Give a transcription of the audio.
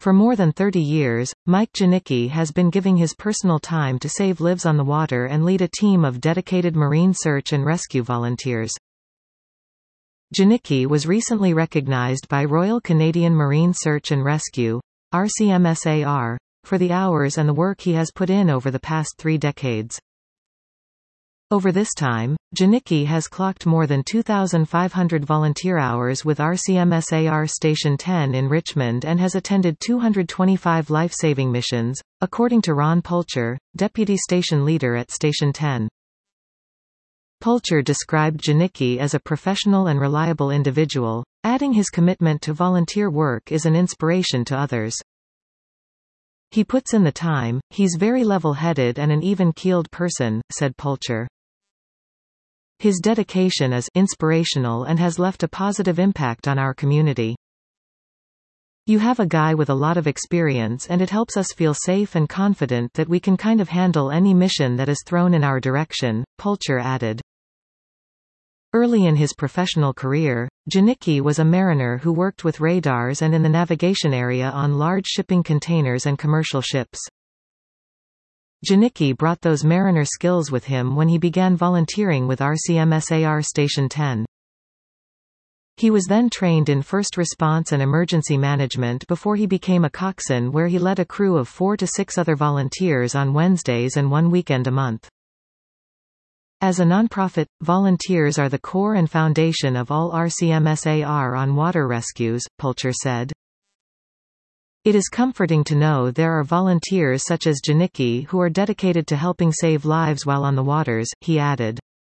For more than 30 years, Mike Janicki has been giving his personal time to save lives on the water and lead a team of dedicated marine search and rescue volunteers. Janicki was recently recognized by Royal Canadian Marine Search and Rescue, RCMSAR, for the hours and the work he has put in over the past 3 decades. Over this time, Janicki has clocked more than 2,500 volunteer hours with RCMSAR Station 10 in Richmond and has attended 225 life-saving missions, according to Ron Pulcher, deputy station leader at Station 10. Pulcher described Janicki as a professional and reliable individual, adding his commitment to volunteer work is an inspiration to others. He puts in the time, he's very level-headed and an even-keeled person, said Pulcher. His dedication is inspirational and has left a positive impact on our community. You have a guy with a lot of experience and it helps us feel safe and confident that we can kind of handle any mission that is thrown in our direction, Pulcher added. Early in his professional career, Janicki was a mariner who worked with radars and in the navigation area on large shipping containers and commercial ships. Janicki brought those mariner skills with him when he began volunteering with RCMSAR Station 10. He was then trained in first response and emergency management before he became a coxswain, where he led a crew of 4 to 6 other volunteers on Wednesdays and 1 weekend a month. As a nonprofit, volunteers are the core and foundation of all RCMSAR on water rescues, Pulcher said. It is comforting to know there are volunteers such as Janicki who are dedicated to helping save lives while on the waters, he added.